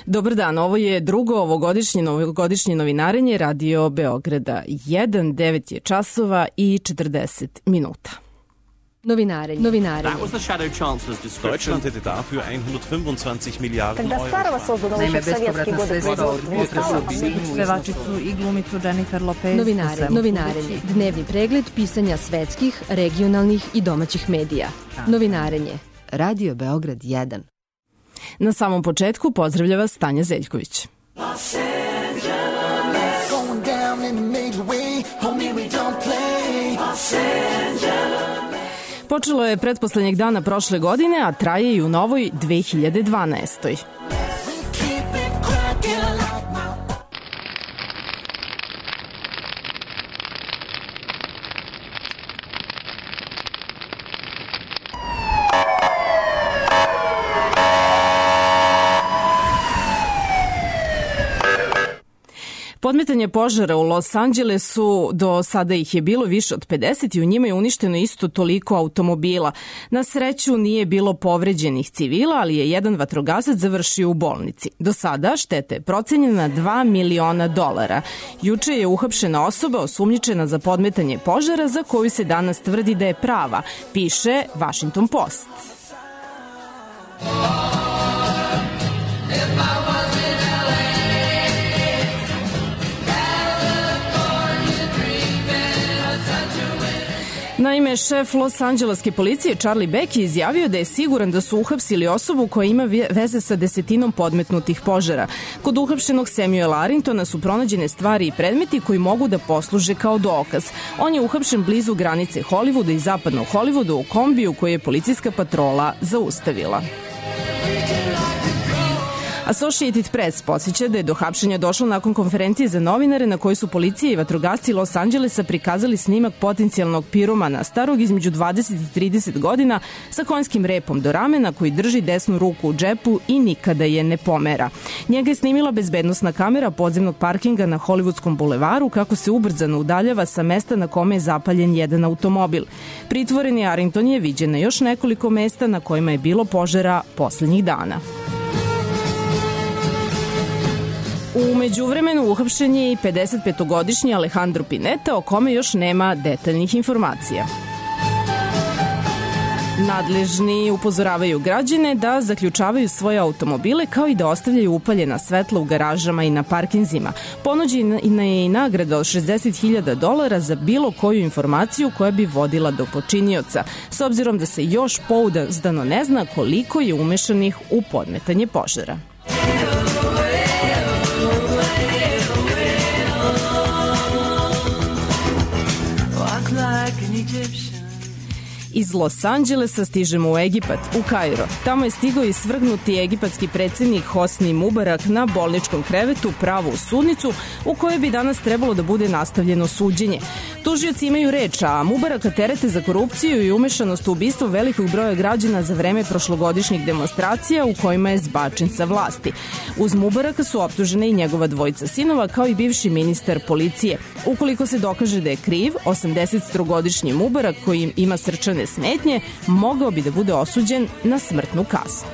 Dobar dan, ovo je drugo ovogodišnje novinarenje Radio Beograda 1, 9 je časova i 40 minuta. Novinarenje. That was the shadow chancellor's description. Deutschland hätte dafür 125 Milliarden Euro. Naime, bespovratna sredstva od potresa pevačicu i glumicu Jennifer Lopez. Novinarenje. Dnevni pregled pisanja svetskih, regionalnih i domaćih medija. Novinarenje. Radio Beograd 1. Na samom početku pozdravlja vas Tanja Zeljković. Počelo je pretposlednjeg dana prošle godine, a traje i u novoj 2012. Podmetanje požara u Los Angelesu, do sada ih je bilo više od 50 i u njima je uništeno isto toliko automobila. Na sreću nije bilo povređenih civila, ali je jedan vatrogasac završio u bolnici. Do sada šteta je procenjena na $2 miliona. Juče je uhapšena osoba osumnjičena za podmetanje požara za koju se danas tvrdi da je prava, piše Washington Post. Naime, šef Los Angeleske policije Charlie Beck je izjavio da je siguran da su uhapsili osobu koja ima veze sa 10 podmetnutih požara. Kod uhapšenog Samuela Arringtona su pronađene stvari i predmeti koji mogu da posluže kao dokaz. On je uhapšen blizu granice Hollywooda i zapadnog Hollywooda u kombiju koji je policijska patrola zaustavila. Associated Press podsjeća da je do hapšenja došlo nakon konferencije za novinare na kojoj su policija i vatrogasci Los Angelesa prikazali snimak potencijalnog piromana starog između 20 i 30 godina sa konjskim repom do ramena koji drži desnu ruku u džepu i nikada je ne pomera. Njega je snimila bezbednosna kamera podzemnog parkinga na Hollywoodskom bulevaru kako se ubrzano udaljava sa mesta na kome je zapaljen jedan automobil. Pritvoreni Arrington je viđen na još nekoliko mesta na kojima je bilo požara poslednjih dana. U međuvremenu uhapšen je i 55-godišnji Alejandro Pineta, o kome još nema detaljnih informacija. Nadležni upozoravaju građane da zaključavaju svoje automobile kao i da ostavljaju upaljena svetla u garažama i na parkinzima. Ponuđena je i nagrada od $60.000 za bilo koju informaciju koja bi vodila do počinioca, s obzirom da se još pouzdano ne zna koliko je umešanih u podmetanje požara. Iz Los Angelesa stižemo u Egipat, u Kairo. Tamo je stigao i svrgnuti egipatski predsjednik Hosni Mubarak na bolničkom krevetu pravo u sudnicu u kojoj bi danas trebalo da bude nastavljeno suđenje. Tužioci imaju reč, a Mubaraka terete za korupciju i umešanost u ubistvo velikog broja građana za vreme prošlogodišnjih demonstracija u kojima je zbačen sa vlasti. Uz Mubaraka su optužene i njegova dvojica sinova kao i bivši ministar policije. Ukoliko se dokaže da je kriv, 83-godišnji Mubarak koji ima srčane smetnje mogao bi da bude osuđen na smrtnu kaznu.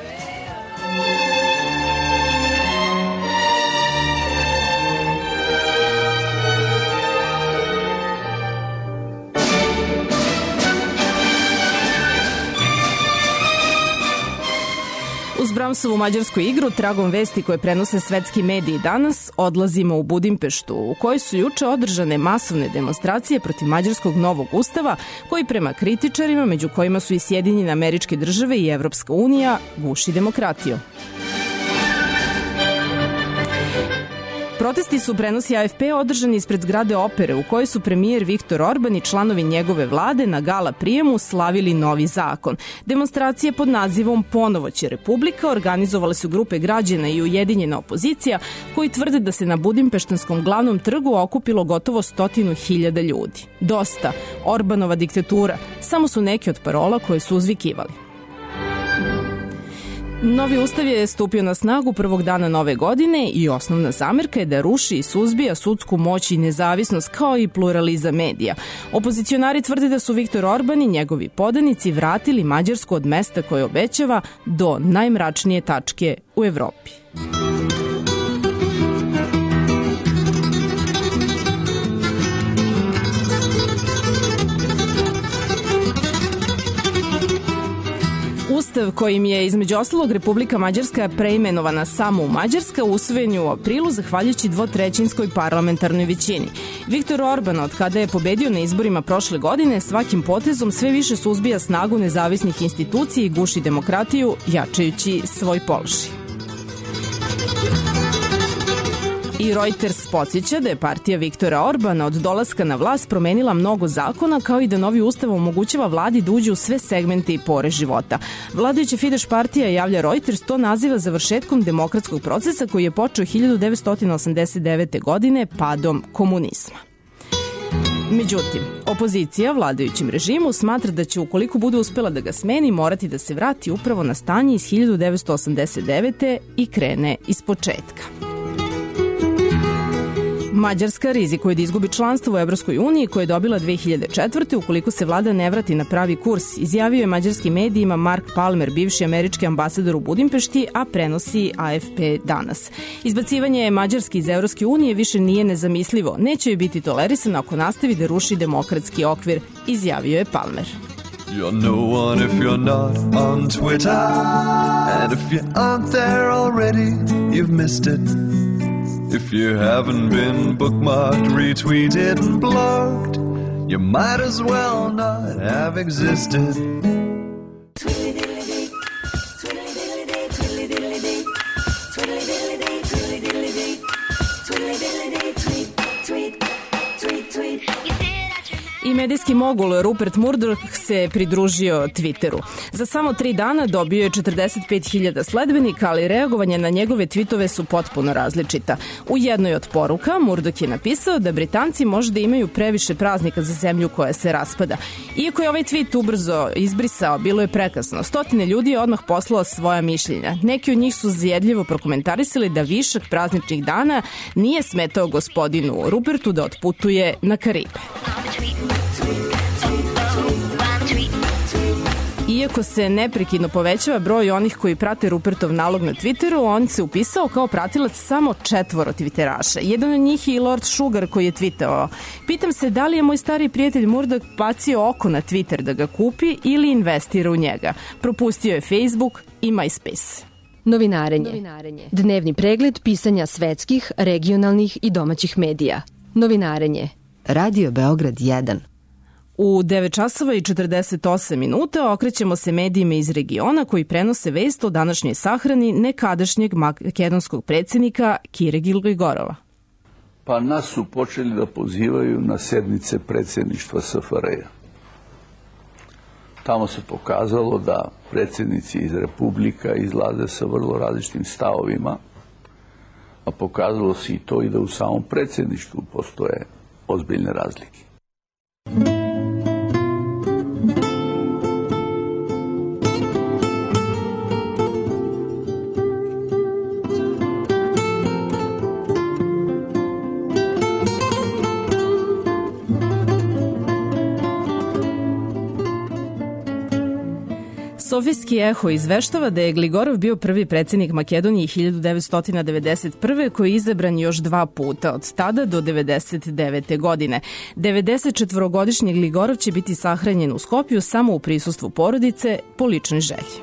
Uz Bramsovu mađarsku igru, tragom vesti koje prenose svetski mediji danas, odlazimo u Budimpeštu, u kojoj su juče održane masovne demonstracije protiv mađarskog novog ustava, koji prema kritičarima, među kojima su i Sjedinjene Američke Države i Evropska unija, guši demokratiju. Protesti su, prenosi AFP, održani ispred zgrade opere u kojoj su premijer Viktor Orban i članovi njegove vlade na gala prijemu slavili novi zakon. Demonstracije pod nazivom Ponovo će Republika organizovale su grupe građana i ujedinjena opozicija koji tvrde da se na Budimpeštanskom glavnom trgu okupilo gotovo 100.000 ljudi. Dosta, Orbanova diktatura, samo su neke od parola koje su uzvikivali. Novi ustav je stupio na snagu prvog dana nove godine i osnovna zamerka je da ruši i suzbija sudsku moć i nezavisnost kao i pluralizam medija. Opozicionari tvrde da su Viktor Orban i njegovi podanici vratili Mađarsku od mesta koje obećava do najmračnije tačke u Evropi. Ustav kojim je između ostalog Republika Mađarska preimenovana samo u Mađarska usvojen je u aprilu zahvaljujući dvotrećinskoj parlamentarnoj većini. Viktor Orban, od kada je pobedio na izborima prošle godine, svakim potezom sve više suzbija snagu nezavisnih institucija i guši demokratiju, jačajući svoj položaj. I Reuters podsjeća da je partija Viktora Orbana od dolaska na vlast promenila mnogo zakona, kao i da novi ustav omogućava vladi da uđe u sve segmente i pore života. Vladajuća Fidesz partija, javlja Reuters, to naziva završetkom demokratskog procesa koji je počeo 1989. godine padom komunizma. Međutim, opozicija vladajućem režimu smatra da će, ukoliko bude uspela da ga smeni, morati da se vrati upravo na stanje iz 1989. i krene iz početka. Mađarska rizikuje da izgubi članstvo u Evropskoj uniji koje je dobila 2004. ukoliko se vlada ne vrati na pravi kurs, izjavio je mađarskim medijima Mark Palmer, bivši američki ambasador u Budimpešti, a prenosi AFP danas. Izbacivanje Mađarske iz Evropske unije više nije nezamislivo. Neće joj biti tolerisano ako nastavi da ruši demokratski okvir, izjavio je Palmer. You're no one if you're not on Twitter, and if you aren't there already, you've missed it. If you haven't been bookmarked, retweeted, and blogged, you might as well not have existed. I medijski mogul Rupert Murdoch se pridružio Twitteru. Za samo 3 dana dobio je 45.000 sledbenika, ali reagovanje na njegove tweetove su potpuno različita. U jednoj od poruka Murdoch je napisao da Britanci možda imaju previše praznika za zemlju koja se raspada. Iako je ovaj tweet ubrzo izbrisao, bilo je prekasno. Stotine ljudi je odmah poslalo svoja mišljenja. Neki od njih su zajedljivo prokomentarisali da višak prazničnih dana nije smetao gospodinu Rupertu da otputuje na Karibe. Iako se neprekidno povećava broj onih koji prate Rupertov nalog na Twitteru, on se upisao kao pratilac samo 4 twitteraša. Jedan od njih je i Lord Sugar koji je tweetovao: pitam se da li je moj stari prijatelj Murdoch bacio oko na Twitter da ga kupi ili investira u njega. Propustio je Facebook i MySpace. Novinarenje. Dnevni pregled pisanja svetskih, regionalnih i domaćih medija. Novinarenje. Radio Beograd 1. U 9 časova i 48 minuta okrećemo se medijima iz regiona koji prenose vest o današnjoj sahrani nekadašnjeg makedonskog predsjednika Kire Gligorova. Pa nas su počeli da pozivaju na sednice predsjedništva SFRJ. Tamo se pokazalo da predsjednici iz republika izlaze sa vrlo različitim stavovima, a pokazalo se i to i da u samom predsjedništvu postoje ozbiljne razlike. Sofijski eho izveštava da je Gligorov bio prvi predsjednik Makedonije 1991. koji je izabran još 2 puta, od tada do 1999. godine. 94-godišnji Gligorov će biti sahranjen u Skopju samo u prisustvu porodice po ličnoj želji.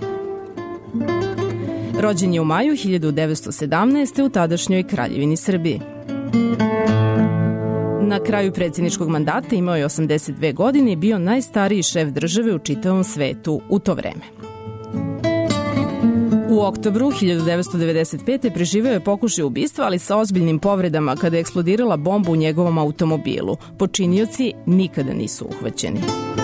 Rođen je u maju 1917. u tadašnjoj Kraljevini Srbiji. Na kraju predsjedničkog mandata imao je 82 godine i bio najstariji šef države u čitavom svetu u to vreme. U oktobru 1995. preživeo je pokušaj ubistva, ali sa ozbiljnim povredama kada je eksplodirala bomba u njegovom automobilu. Počinioci nikada nisu uhvaćeni.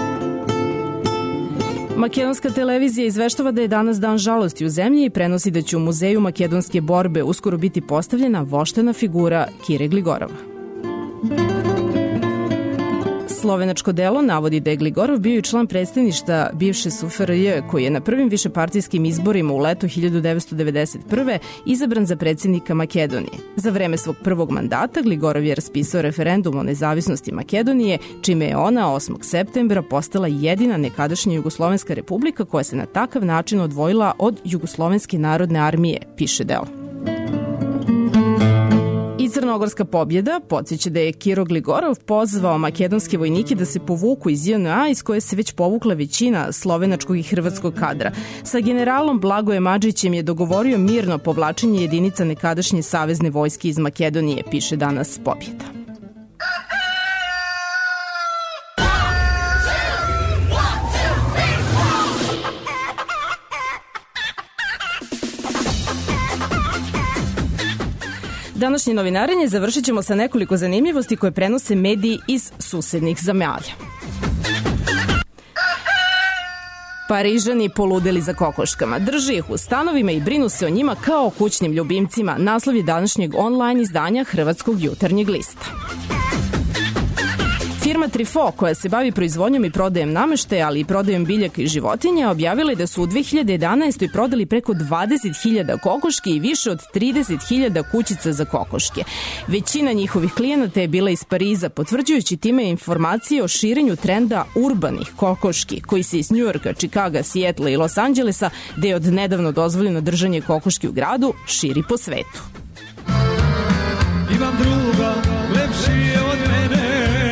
Makedonska televizija izveštava da je danas dan žalosti u zemlji i prenosi da će u muzeju makedonske borbe uskoro biti postavljena voštena figura Kire Gligorova. Slovenačko delo navodi da je Gligorov bio i član predstavništva bivše SFRJ, koji je na prvim višepartijskim izborima u leto 1991. izabran za predsjednika Makedonije. Za vreme svog prvog mandata Gligorov je raspisao referendum o nezavisnosti Makedonije, čime je ona 8. septembra postala jedina nekadašnja Jugoslovenska republika koja se na takav način odvojila od Jugoslovenske narodne armije, piše delo. Iz Crnogorska pobjeda podsjeća da je Kiro Gligorov pozvao makedonske vojnike da se povuku iz JNA iz koje se već povukla većina slovenačkog i hrvatskog kadra. Sa generalom Blagojem Adžićem je dogovorio mirno povlačenje jedinica nekadašnje savezne vojske iz Makedonije, piše danas Pobjeda. Današnje novinarenje završit ćemo sa nekoliko zanimljivosti koje prenose mediji iz susednih zemalja. Parižani poludeli za kokoškama. Drže ih u stanovima i brinu se o njima kao o kućnim ljubimcima. Naslov je današnjeg online izdanja Hrvatskog jutarnjeg lista. Firma Trifo, koja se bavi proizvodnjom i prodajem nameštaja, ali i prodajom biljaka i životinja, objavila je da su u 2011. prodali preko 20.000 kokoški i više od 30.000 kućica za kokoške. Većina njihovih klijenata je bila iz Pariza, potvrđujući time informacije o širenju trenda urbanih kokoški, koji se iz Njujorka, Čikaga, Sijetla i Los Anđelesa, gde je od nedavno dozvoljeno držanje kokoški u gradu, širi po svetu. Imam druga, lepši je od mene.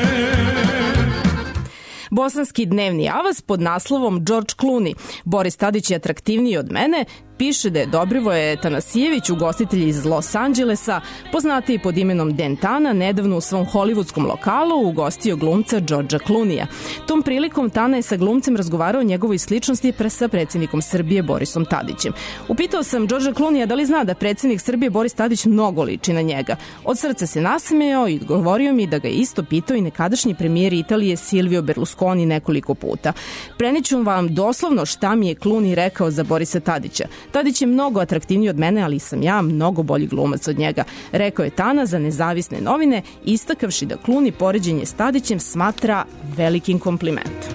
Bosanski dnevni avaz pod naslovom George Clooney. Boris Tadić je atraktivniji od mene, piše da je Dobrivoje Tanasijević, ugostitelj iz Los Anđelesa, poznatiji pod imenom Dentana, nedavno u svom hollywoodskom lokalu ugostio glumca Georgea Clooneyja. Tom prilikom Tana je sa glumcem razgovarao o njegovoj sličnosti sa predsjednikom Srbije Borisom Tadićem. Upitao sam Georgea Clooneyja da li zna da predsjednik Srbije Boris Tadić mnogo liči na njega. Od srca se nasmejao i odgovorio mi da ga isto pitao i nekadašnji premijer Italije Silvio Berlusconi nekoliko puta. Preniću vam doslovno šta mi je Clooney rekao za Borisa Tadića. Tadić je mnogo atraktivniji od mene, ali sam ja mnogo bolji glumac od njega, rekao je Tana za Nezavisne novine, istakavši da Clooney poređenje s Tadićem smatra velikim komplimentom.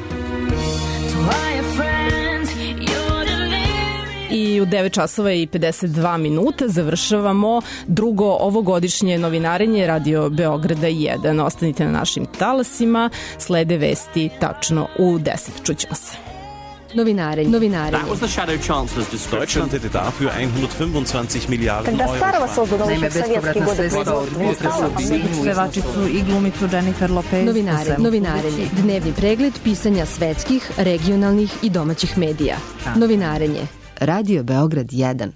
I u 9 časova i 52 minuta završavamo drugo ovogodišnje novinarenje Radio Beograda 1. Ostanite na našim talasima, slede vesti tačno u 10. Čućemo se. Novinarenje. That was the Shadow Chancellor's description. Deutschland hätte dafür 125 Milliarden Когда Euro старого gespart. создано еще в советские годы. Pevačicu i glumicu Jennifer Lopez. Novinarenje. Dnevni pregled pisanja svetskih, regionalnih i domaćih medija. Novinarenje. Radio Beograd 1.